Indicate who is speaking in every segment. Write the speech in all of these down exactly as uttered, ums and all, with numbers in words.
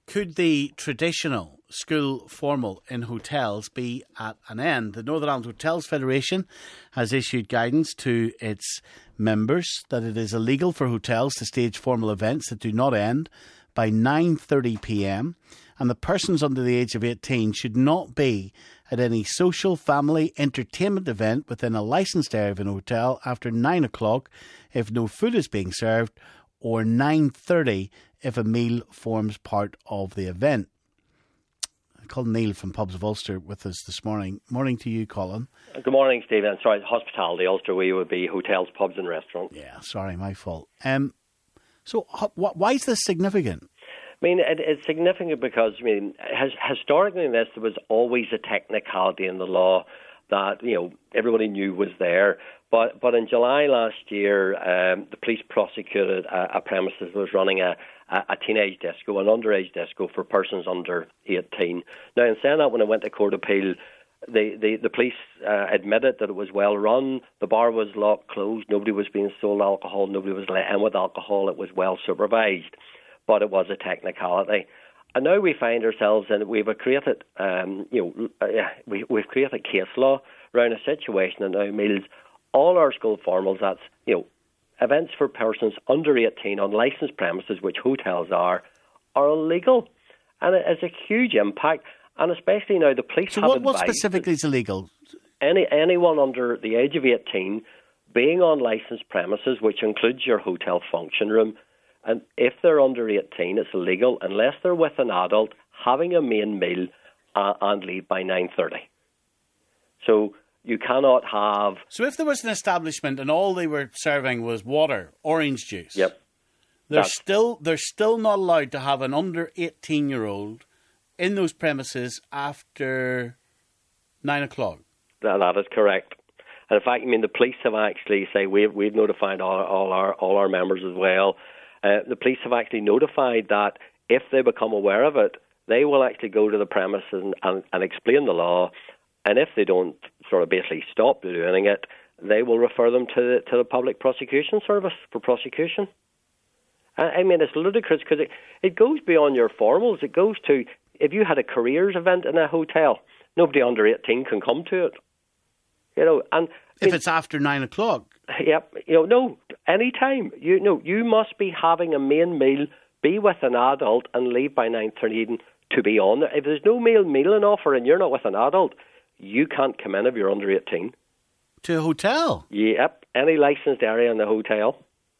Speaker 1: Could the traditional school formal in hotels be at an end? The Northern Ireland Hotels Federation has issued guidance to its members that it is illegal for hotels to stage formal events that do not end by nine thirty p m, and the persons under the age of eighteen should not be at any social, family, entertainment event within a licensed area of an hotel after nine o'clock if no food is being served, or nine thirty if a meal forms part of the event. I called Neil from Pubs of Ulster with us this morning. Morning to you, Colin.
Speaker 2: Good morning, Stephen. Sorry, hospitality. Ulster, we would be hotels, pubs and restaurants.
Speaker 1: Yeah, sorry, my fault. Um, so wh- why is this significant?
Speaker 2: I mean, it, it's significant because, I mean, has, historically in this, there was always a technicality in the law that, you know, everybody knew was there. But but in July last year, um, the police prosecuted a, a premises that was running a, a, a teenage disco, an underage disco for persons under eighteen. Now, in saying that, when I went to court appeal, the, the, the police uh, admitted that it was well run. The bar was locked, closed. Nobody was being sold alcohol. Nobody was let in with alcohol. It was well supervised. But it was a technicality. And now we find ourselves in, we've created, um, you know, uh, we, we've created case law around a situation that now means all our school formals, that's, you know, events for persons under eighteen on licensed premises, which hotels are, are illegal. And it has a huge impact. And especially now the police
Speaker 1: so
Speaker 2: have
Speaker 1: what, what
Speaker 2: advised
Speaker 1: specifically is illegal?
Speaker 2: Any, anyone under the age of eighteen being on licensed premises, which includes your hotel function room, and if they're under eighteen, it's illegal unless they're with an adult having a main meal uh, and leave by nine thirty. So you cannot have...
Speaker 1: So if there was an establishment and all they were serving was water, orange juice,
Speaker 2: yep,
Speaker 1: they're still they're still not allowed to have an under eighteen-year-old in those premises after nine o'clock?
Speaker 2: That, that is correct. And in fact, I mean, the police have actually say we've, we've notified all, all, our, all our members as well. Uh, the police have actually notified that if they become aware of it, they will actually go to the premises and, and, and explain the law. And if they don't sort of basically stop doing it, they will refer them to the, to the Public Prosecution Service for prosecution. I, I mean, it's ludicrous because it, it goes beyond your formals. It goes to, if you had a careers event in a hotel, nobody under eighteen can come to it. You know, and
Speaker 1: if I mean, it's after nine o'clock.
Speaker 2: Yep. You know, no, any time. You know, you must be having a main meal, be with an adult, and leave by nine thirty to be on there. If there's no meal meal in offer and you're not with an adult, you can't come in if you're under eighteen.
Speaker 1: To a hotel?
Speaker 2: Yep. Any licensed area in the hotel.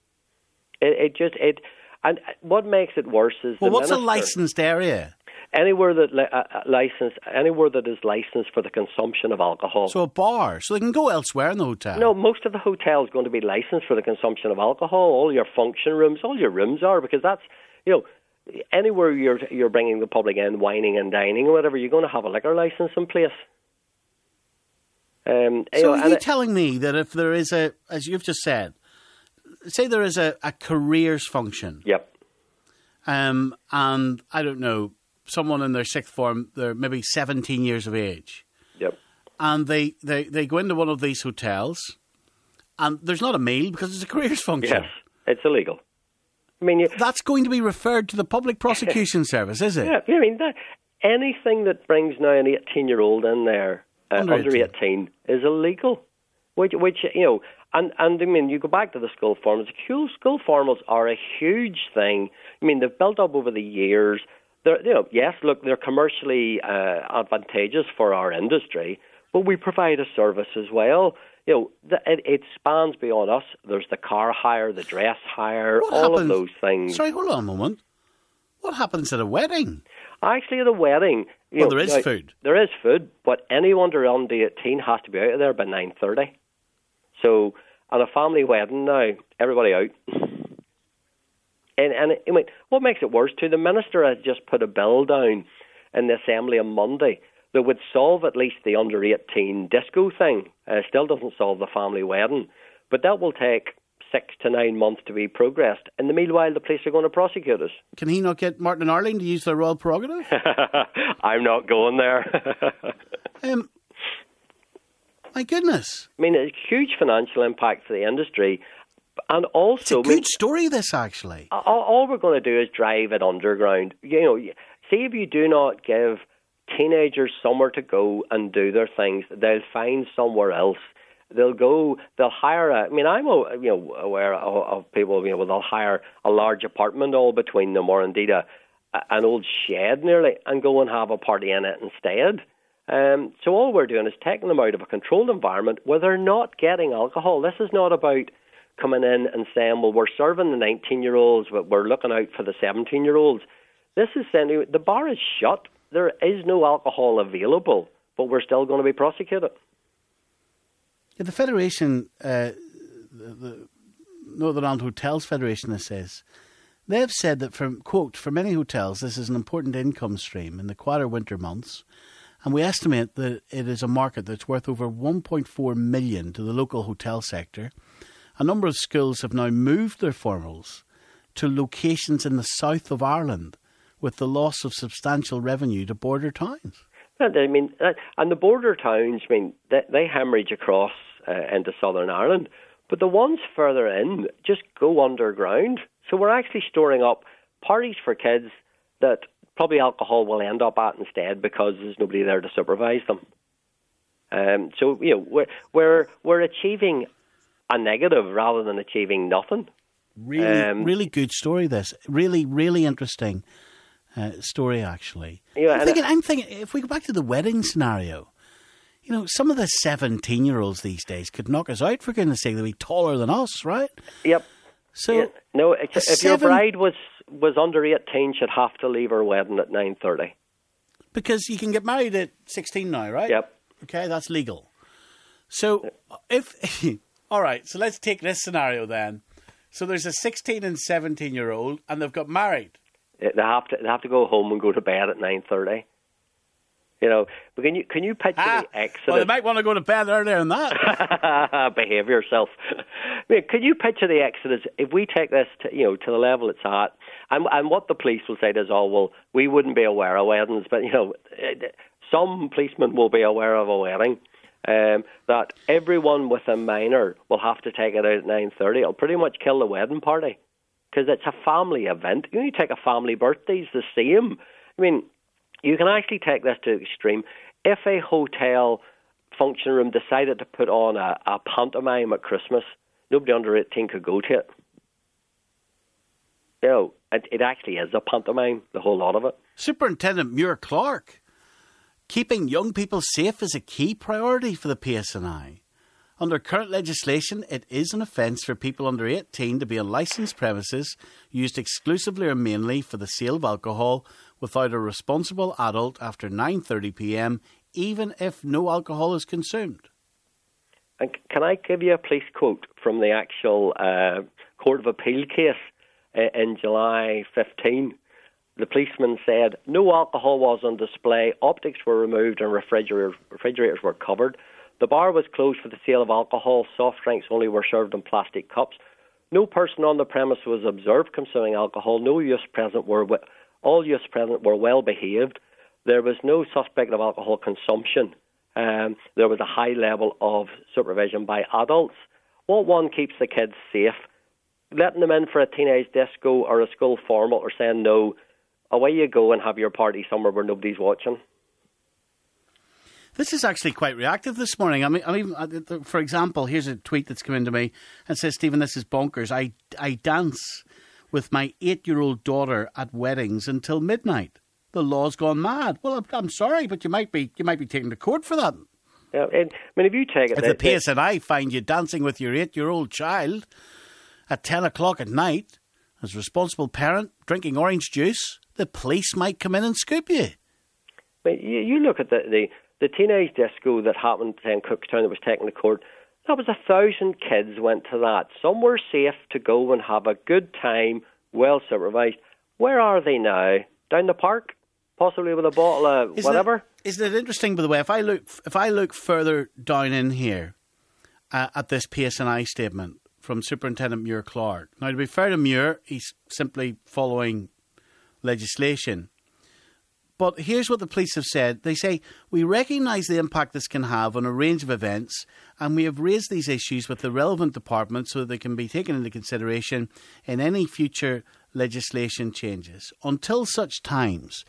Speaker 2: It, it just it, and what makes it worse is
Speaker 1: well,
Speaker 2: the
Speaker 1: what's
Speaker 2: minister,
Speaker 1: a licensed area?
Speaker 2: Anywhere that uh, licensed, anywhere that is licensed for the consumption of alcohol.
Speaker 1: So a bar, so they can go elsewhere in the hotel.
Speaker 2: No, most of the hotel is going to be licensed for the consumption of alcohol. All your function rooms, all your rooms are, because that's, you know, anywhere you're you're bringing the public in, wining and dining or whatever, you're going to have a liquor license in place. Um,
Speaker 1: so
Speaker 2: you know,
Speaker 1: are you
Speaker 2: it,
Speaker 1: telling me that if there is a, as you've just said, say there is a, a careers function.
Speaker 2: Yep.
Speaker 1: Um, and I don't know, someone in their sixth form, they're maybe seventeen years of age.
Speaker 2: Yep.
Speaker 1: And they, they, they go into one of these hotels and there's not a meal because it's a careers function.
Speaker 2: Yes, it's illegal. I mean, you,
Speaker 1: that's going to be referred to the Public Prosecution Service, is it?
Speaker 2: Yeah, I mean, that, anything that brings now an eighteen-year-old in there uh, under, under eighteen. eighteen is illegal. Which, which you know, and, and I mean, you go back to the school formals. School, school formals are a huge thing. I mean, they've built up over the years. They're, you know, yes, look, they're commercially uh, advantageous for our industry, but we provide a service as well. You know, the, it, it spans beyond us. There's the car hire, the dress hire,
Speaker 1: what
Speaker 2: all
Speaker 1: happens,
Speaker 2: of those things.
Speaker 1: Sorry, hold on a moment. What happens at a wedding?
Speaker 2: Actually, at a wedding... You
Speaker 1: well,
Speaker 2: know,
Speaker 1: there is
Speaker 2: now,
Speaker 1: food.
Speaker 2: There is food, but anyone under eighteen has to be out of there by nine thirty. So, at a family wedding now, everybody out. And, and I mean, what makes it worse too, the minister has just put a bill down in the Assembly on Monday that would solve at least the under eighteen disco thing. Uh, still doesn't solve the family wedding. But that will take six to nine months to be progressed. In the meanwhile, the police are going to prosecute us.
Speaker 1: Can he not get Martin and Arlene to use their royal prerogative?
Speaker 2: I'm not going there.
Speaker 1: um, my goodness.
Speaker 2: I mean, it's a huge financial impact for the industry. And also,
Speaker 1: it's a good
Speaker 2: I mean,
Speaker 1: story, this, actually.
Speaker 2: All, all we're going to do is drive it underground. You know, see if you do not give teenagers somewhere to go and do their things, they'll find somewhere else. They'll go, they'll hire a, I mean, I'm you know, aware of, of people, you know, they'll hire a large apartment all between them, or indeed a, an old shed nearly, and go and have a party in it instead. Um, so all we're doing is taking them out of a controlled environment where they're not getting alcohol. This is not about coming in and saying, well, we're serving the nineteen-year-olds, but we're looking out for the seventeen-year-olds. This is saying the bar is shut. There is no alcohol available, but we're still going to be prosecuted.
Speaker 1: Yeah, the Federation, uh, the, the Northern Ireland Hotels Federation, this says, they've said that, for, quote, for many hotels, this is an important income stream in the quieter winter months, and we estimate that it is a market that's worth over one point four million to the local hotel sector. A number of schools have now moved their formals to locations in the south of Ireland, with the loss of substantial revenue to border towns.
Speaker 2: I mean, and the border towns, I mean, they, they hemorrhage across uh, into Southern Ireland, but the ones further in just go underground. So we're actually storing up parties for kids that probably alcohol will end up at instead, because there's nobody there to supervise them. Um, so, you know, we're, we're, we're achieving a negative rather than achieving nothing.
Speaker 1: Really,
Speaker 2: um,
Speaker 1: really good story, this. Really, really interesting uh, story, actually.
Speaker 2: Yeah,
Speaker 1: I'm, thinking, I'm thinking, if we go back to the wedding scenario, you know, some of the seventeen-year-olds these days could knock us out, for goodness sake. They'd be taller than us, right?
Speaker 2: Yep.
Speaker 1: So,
Speaker 2: yeah, no, if
Speaker 1: seven,
Speaker 2: your bride was, was under eighteen, she'd have to leave her wedding at nine thirty.
Speaker 1: Because you can get married at sixteen now, right?
Speaker 2: Yep.
Speaker 1: Okay, that's legal. So, if... All right, so let's take this scenario then. So there's a sixteen and seventeen-year-old, and they've got married. They
Speaker 2: have to they have to go home and go to bed at nine thirty. You know, but can you can you picture ah, the exodus?
Speaker 1: Well, they might want to go to bed earlier than that.
Speaker 2: Behave yourself. I mean, can you picture the exodus if we take this to, you know, to the level it's at, and and what the police will say is, oh well, we wouldn't be aware of weddings, but you know, some policemen will be aware of a wedding. Um, that everyone with a minor will have to take it out at nine thirty. It'll pretty much kill the wedding party, because it's a family event. You know, you take a family birthday, it's the same. I mean, you can actually take this to the extreme. If a hotel function room decided to put on a, a pantomime at Christmas, nobody under eighteen could go to it. You know, it, it actually is a pantomime, the whole lot of it.
Speaker 1: Superintendent Muir Clark. Keeping young people safe is a key priority for the P S N I. Under current legislation, it is an offence for people under eighteen to be on licensed premises used exclusively or mainly for the sale of alcohol without a responsible adult after nine thirty p m, even if no alcohol is consumed.
Speaker 2: And can I give you a police quote from the actual uh, Court of Appeal case in July fifteenth? The policeman said, no alcohol was on display, optics were removed and refrigerators, refrigerators were covered. The bar was closed for the sale of alcohol, soft drinks only were served in plastic cups. No person on the premise was observed consuming alcohol, no youths present were, all youths present were well behaved. There was no suspect of alcohol consumption. Um, there was a high level of supervision by adults. What one keeps the kids safe? Letting them in for a teenage disco or a school formal, or saying no, away you go and have your party somewhere where nobody's watching.
Speaker 1: This is actually quite reactive this morning. I mean, I mean, for example, here's a tweet that's come into me and says, Stephen, this is bonkers. I, I dance with my eight-year-old daughter at weddings until midnight. The law's gone mad. Well, I'm, I'm sorry, but you might be you might be taken to court for that.
Speaker 2: Yeah, and, I mean, if you take it...
Speaker 1: If the P S N I find you dancing with your eight-year-old child at ten o'clock at night, as a responsible parent, drinking orange juice, the police might come in and scoop you.
Speaker 2: But you, you look at the, the, the teenage disco that happened in Cookstown that was taken to court. That was a thousand kids went to that. Some were safe to go and have a good time, well supervised. Where are they now? Down the park? Possibly with a bottle of
Speaker 1: isn't
Speaker 2: whatever?
Speaker 1: It, isn't it interesting, by the way, if I look, if I look further down in here uh, at this P S N I statement from Superintendent Muir Clark. Now, to be fair to Muir, he's simply following legislation. But here's what the police have said. They say, we recognise the impact this can have on a range of events, and we have raised these issues with the relevant departments so that they can be taken into consideration in any future legislation changes. Until such times,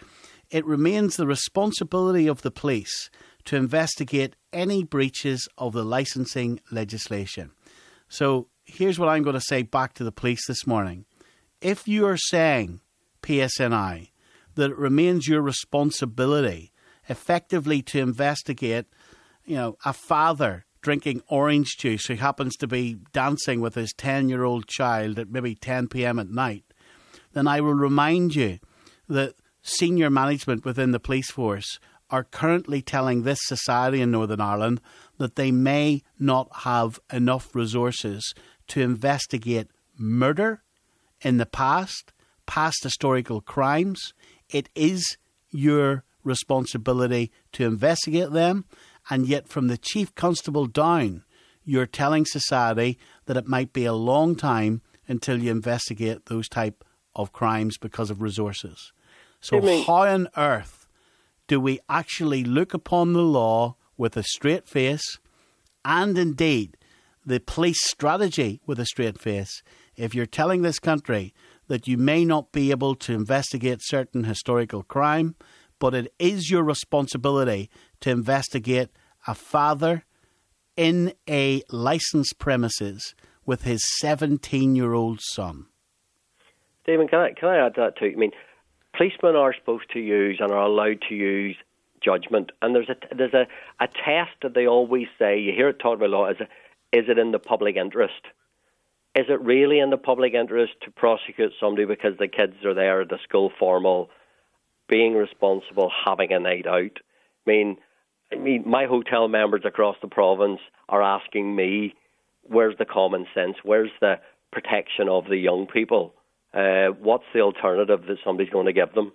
Speaker 1: it remains the responsibility of the police to investigate any breaches of the licensing legislation. So here's what I'm going to say back to the police this morning. If you are saying, P S N I, that it remains your responsibility effectively to investigate, you know, a father drinking orange juice who happens to be dancing with his ten-year-old child at maybe ten p.m. at night, then I will remind you that senior management within the police force are currently telling this society in Northern Ireland that they may not have enough resources to investigate murder in the past, past historical crimes. It is your responsibility to investigate them, and yet from the chief constable down, you're telling society that it might be a long time until you investigate those type of crimes because of resources. So how on earth do we actually look upon the law with a straight face, and indeed the police strategy with a straight face, if you're telling this country that you may not be able to investigate certain historical crime, but it is your responsibility to investigate a father in a licensed premises with his seventeen-year-old son?
Speaker 2: Stephen, can I, can I add that too? I mean, policemen are supposed to use and are allowed to use judgment, and there's a there's a, a test that they always say. You hear it talked about a lot. Is it, is it in the public interest? Is it really in the public interest to prosecute somebody because the kids are there at the school formal, being responsible, having a night out? I mean, I mean, my hotel members across the province are asking me, where's the common sense? Where's the protection of the young people? Uh, what's the alternative that somebody's going to give them?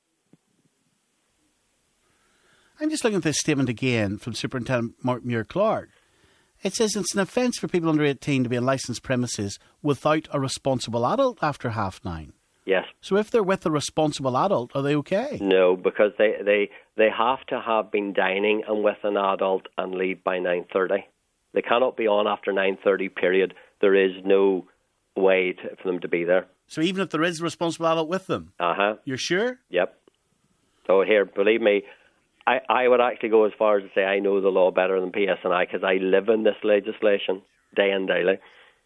Speaker 1: I'm just looking at this statement again from Superintendent Mark Muir-Clark. It says it's an offence for people under eighteen to be in licensed premises without a responsible adult after half nine.
Speaker 2: Yes.
Speaker 1: So if they're with a responsible adult, are they okay?
Speaker 2: No, because they, they, they have to have been dining and with an adult and leave by nine thirty. They cannot be on after nine thirty, period. There is no way to, for them to be there.
Speaker 1: So even if there is a responsible adult with them?
Speaker 2: Uh-huh.
Speaker 1: You're sure?
Speaker 2: Yep. So here, believe me, I, I would actually go as far as to say I know the law better than P S N I because I live in this legislation day and daily.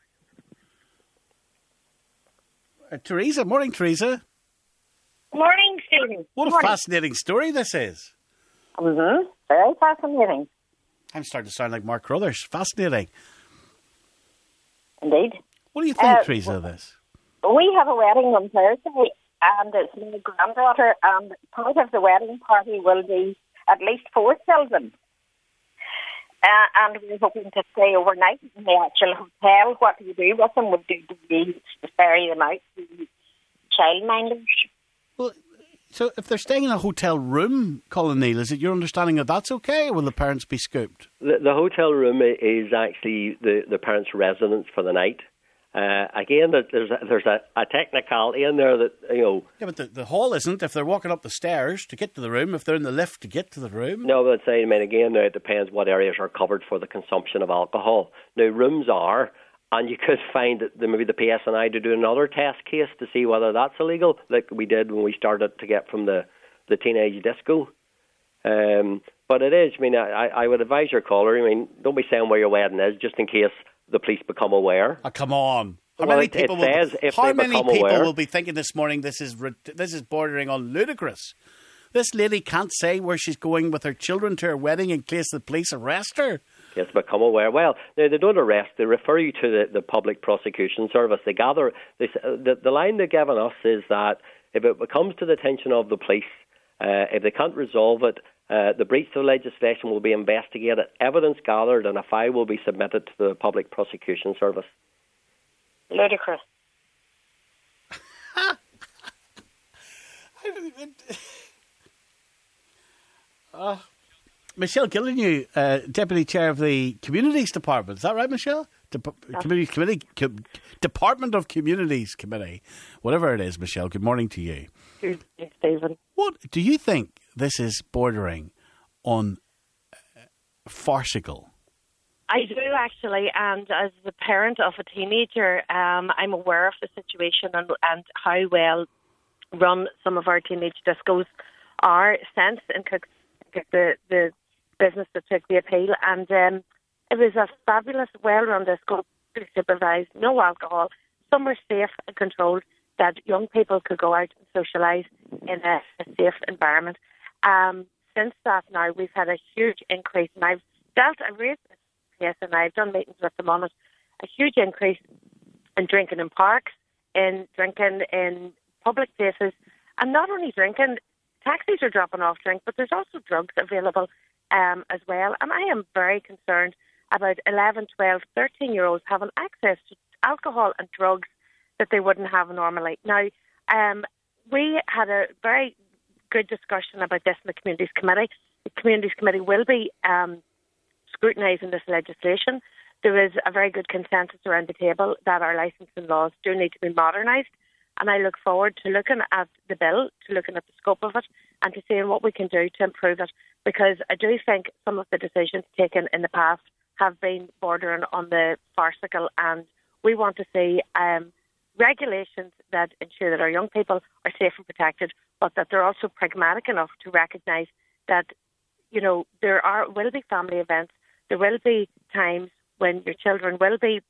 Speaker 1: Uh, Teresa, morning, Teresa.
Speaker 3: Morning, Stephen.
Speaker 1: What a
Speaker 3: morning.
Speaker 1: fascinating story this is.
Speaker 3: Mm-hmm. Very fascinating.
Speaker 1: I'm starting to sound like Mark Crothers. Fascinating.
Speaker 3: Indeed.
Speaker 1: What do you think,
Speaker 3: Uh,
Speaker 1: Teresa, of this?
Speaker 3: We have a wedding on Thursday, and it's my granddaughter, and part of the wedding party will be at least four children. Uh, and we're hoping to stay overnight in the actual hotel. What do you do with them? Would you, do you ferry them out to childminders?
Speaker 1: Well, so if they're staying in a hotel room, Colin Neal, is it your understanding that that's okay, or will the parents be scooped?
Speaker 2: The, the hotel room is actually the, the parents' residence for the night. Uh, again, there's a, there's a, a technicality in there that, you know...
Speaker 1: Yeah, but the, the hall isn't. If they're walking up the stairs to get to the room, if they're in the lift to get to the room...
Speaker 2: No, but I'm saying, I mean, again, now it depends what areas are covered for the consumption of alcohol. Now, rooms are, and you could find that maybe the P S N I to do another test case to see whether that's illegal, like we did when we started to get from the, the teenage disco. Um, but it is, I mean, I, I would advise your caller, I mean, don't be saying where your wedding is, just in case the police become aware.
Speaker 1: Oh, come on. How
Speaker 2: well,
Speaker 1: many
Speaker 2: it,
Speaker 1: people,
Speaker 2: it
Speaker 1: will,
Speaker 2: says if
Speaker 1: how
Speaker 2: they
Speaker 1: many
Speaker 2: become
Speaker 1: people
Speaker 2: aware,
Speaker 1: will be thinking this morning this is this is bordering on ludicrous? This lady can't say where she's going with her children to her wedding in case the police arrest her.
Speaker 2: Yes, become aware. Well, no, they don't arrest. They refer you to the, the Public Prosecution Service. They gather. They, the, the line they've given us is that if it comes to the attention of the police, uh, if they can't resolve it, uh, the breach of legislation will be investigated, evidence gathered, and a file will be submitted to the Public Prosecution Service.
Speaker 3: Ludicrous.
Speaker 1: uh, Michelle Gillingham, uh, Deputy Chair of the Communities Department. Is that right, Michelle? De- Communities Committee, Com- Department of Communities Committee. Whatever it is, Michelle, good morning to you.
Speaker 3: Good, Stephen.
Speaker 1: What do you think this is bordering on uh, farcical?
Speaker 4: I do, actually, and as the parent of a teenager, um, I'm aware of the situation and, and how well run some of our teenage discos are since in Cook, the the business that took the appeal, and um, it was a fabulous, well-run disco, supervised, no alcohol. Some were safe and controlled, that young people could go out and socialise in a, a safe environment. Um, since that now, we've had a huge increase, and I've dealt, I've raised this case, and I've done meetings with them on it, a huge increase in drinking in parks, in drinking in public places, and not only drinking, taxis are dropping off drink, but there's also drugs available um, as well. And I am very concerned about eleven, twelve, thirteen-year-olds having access to alcohol and drugs that they wouldn't have normally. Now, um, we had a very good discussion about this in the Communities Committee. The Communities Committee will be um, scrutinising this legislation. There is a very good consensus around the table that our licensing laws do need to be modernised, and I look forward to looking at the bill, to looking at the scope of it, and to seeing what we can do to improve it, because I do think some of the decisions taken in the past have been bordering on the farcical, and we want to see um, regulations that ensure that our young people are safe and protected, but that they're also pragmatic enough to recognise that, you know, there are will be family events, there will be times when your children will be...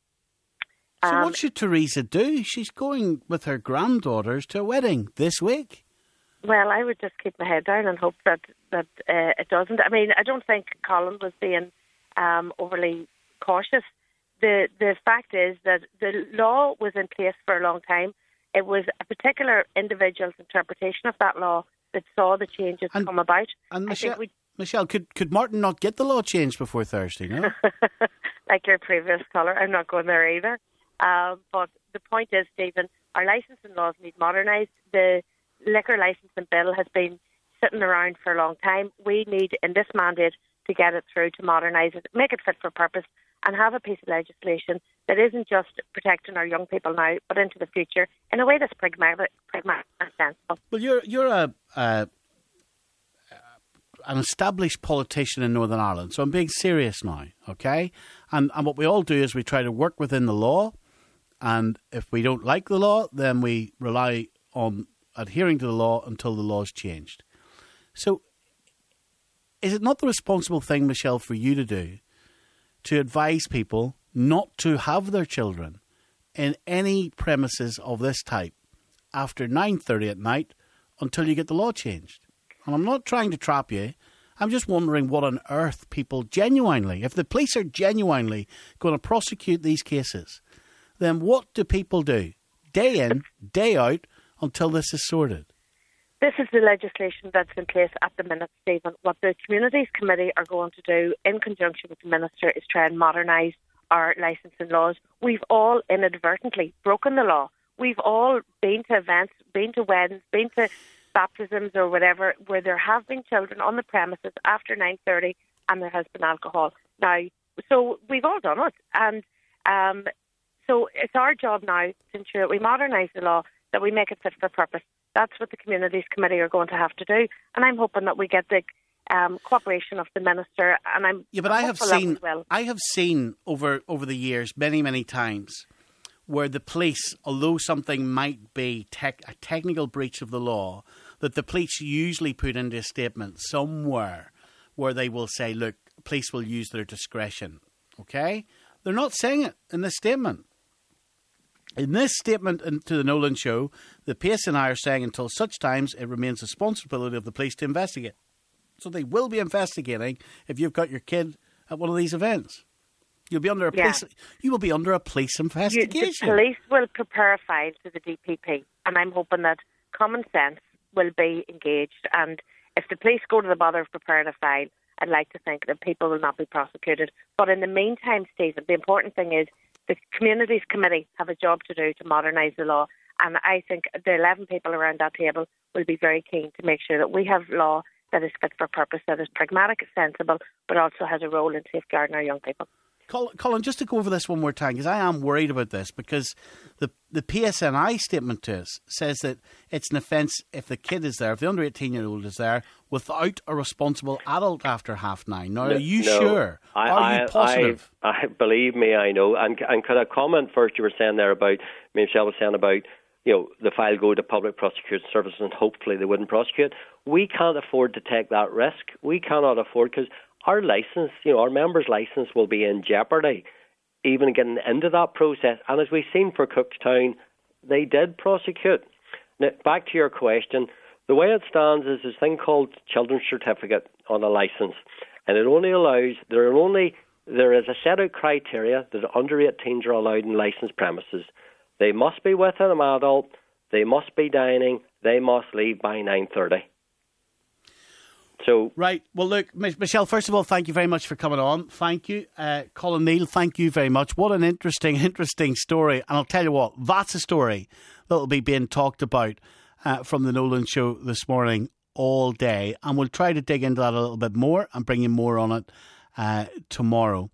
Speaker 4: Um,
Speaker 1: so what should Theresa do? She's going with her granddaughters to a wedding this week.
Speaker 4: Well, I would just keep my head down and hope that, that uh, it doesn't. I mean, I don't think Colin was being um, overly cautious. The the fact is that the law was in place for a long time. It was a particular individual's interpretation of that law that saw the changes and, come about.
Speaker 1: And
Speaker 4: I
Speaker 1: Michelle,
Speaker 4: think we,
Speaker 1: Michelle, could, could Martin not get the law changed before Thursday, no?
Speaker 4: Like your previous caller, I'm not going there either. Um, but the point is, Stephen, our licensing laws need modernised. The liquor licensing bill has been sitting around for a long time. We need, in this mandate, to get it through, to modernise it, make it fit for purpose, and have a piece of legislation that isn't just protecting our young people now, but into the future in a way that's pragmatic, pragmatic and sensible.
Speaker 1: Well, you're you're a uh, an established politician in Northern Ireland, so I'm being serious now, okay? And and what we all do is we try to work within the law, and if we don't like the law, then we rely on adhering to the law until the law is changed. So, is it not the responsible thing, Michelle, for you to do to advise people not to have their children in any premises of this type after nine thirty at night until you get the law changed? And I'm not trying to trap you. I'm just wondering what on earth people genuinely, if the police are genuinely going to prosecute these cases, then what do people do day in, day out until this is sorted?
Speaker 4: This is the legislation that's in place at the minute, Stephen. What the Communities Committee are going to do in conjunction with the Minister is try and modernise our licensing laws. We've all inadvertently broken the law. We've all been to events, been to weddings, been to baptisms or whatever, where there have been children on the premises after nine thirty and there has been alcohol. Now, so we've all done it. And um, so it's our job now to ensure that we modernise the law, that we make it fit for purpose. That's what the Communities Committee are going to have to do. And I'm hoping that we get the um, cooperation of the Minister. And I'm
Speaker 1: Yeah, but I have seen
Speaker 4: well.
Speaker 1: I have seen over, over the years many, many times where the police, although something might be tech, a technical breach of the law, that the police usually put into a statement somewhere where they will say, look, police will use their discretion. Okay? They're not saying it in this statement. In this statement to the Nolan Show, the P S N I are saying until such times it remains the responsibility of the police to investigate. So they will be investigating if you've got your kid at one of these events. You'll be under a
Speaker 4: yeah.
Speaker 1: police. You will be under a police investigation.
Speaker 4: You, the police will prepare a file to the D P P, and I'm hoping that common sense will be engaged. And if the police go to the bother of preparing a file, I'd like to think that people will not be prosecuted. But in the meantime, Stephen, the important thing is the Communities Committee have a job to do to modernise the law, and I think the eleven people around that table will be very keen to make sure that we have law that is fit for purpose, that is pragmatic, sensible, but also has a role in safeguarding our young people.
Speaker 1: Colin, just to go over this one more time, because I am worried about this, because the the P S N I statement to us says that it's an offence if the kid is there, if the under eighteen-year-old is there, without a responsible adult after half nine. Now,
Speaker 2: no,
Speaker 1: are you
Speaker 2: no.
Speaker 1: sure?
Speaker 2: I,
Speaker 1: are
Speaker 2: I,
Speaker 1: you positive?
Speaker 2: I, I, believe me, I know. And, and could I comment first, you were saying there about, Michelle was saying about you know, the file go to Public Prosecution Service and hopefully they wouldn't prosecute. We can't afford to take that risk. We cannot afford, because our licence, you know, our members' licence will be in jeopardy even getting into that process. And as we've seen for Cookstown, they did prosecute. Now, back to your question, the way it stands is this thing called Children's Certificate on a licence, and it only allows, there are only, there is a set of criteria that under eighteens are allowed in licensed premises. They must be with an adult, they must be dining, they must leave by nine thirty. So,
Speaker 1: right. Well, look, Michelle, first of all, thank you very much for coming on. Thank you. Uh, Colin Neal, thank you very much. What an interesting, interesting story. And I'll tell you what, that's a story that will be being talked about uh, from the Nolan Show this morning all day. And we'll try to dig into that a little bit more and bring you more on it uh, tomorrow.